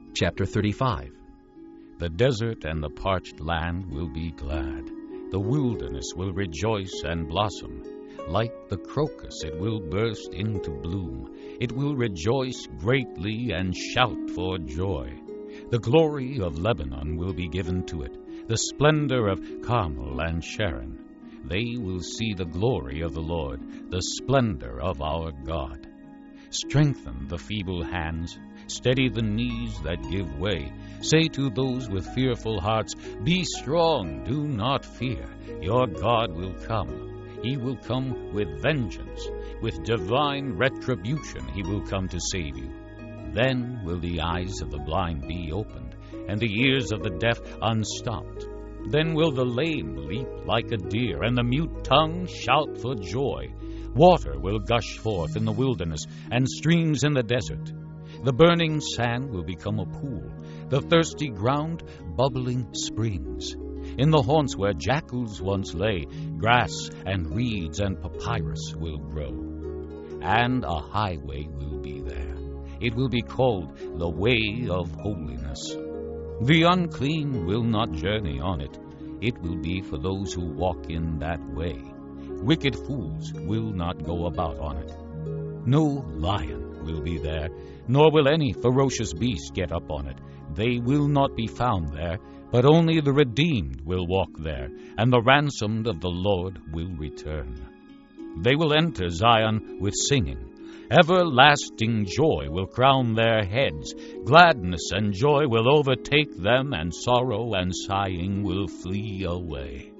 Chapter 35. The desert and the parched land will be glad. The wilderness will rejoice and blossom. Like the crocus it will burst into bloom. It will rejoice greatly and shout for joy. The glory of Lebanon will be given to it, the splendor of Carmel and Sharon. They will see the glory of the Lord, the splendor of our God. Strengthen the feeble hands, steady the knees that give way. Say to those with fearful hearts, be strong, do not fear. Your God will come. He will come with vengeance. With divine retribution he will come to save you. Then will the eyes of the blind be opened, and the ears of the deaf unstopped. Then will the lame leap like a deer, and the mute tongue shout for joy. Water will gush forth in the wilderness, and streams in the desert. The burning sand will become a pool, the thirsty ground bubbling springs. In the haunts where jackals once lay, grass and reeds and papyrus will grow. And a highway will be there. It will be called the Way of Holiness. The unclean will not journey on it. It will be for those who walk in that way. Wicked fools will not go about on it. No lion will be there, nor will any ferocious beast get up on it. They will not be found there, but only the redeemed will walk there, and the ransomed of the Lord will return. They will enter Zion with singing. Everlasting joy will crown their heads. Gladness and joy will overtake them, and sorrow and sighing will flee away.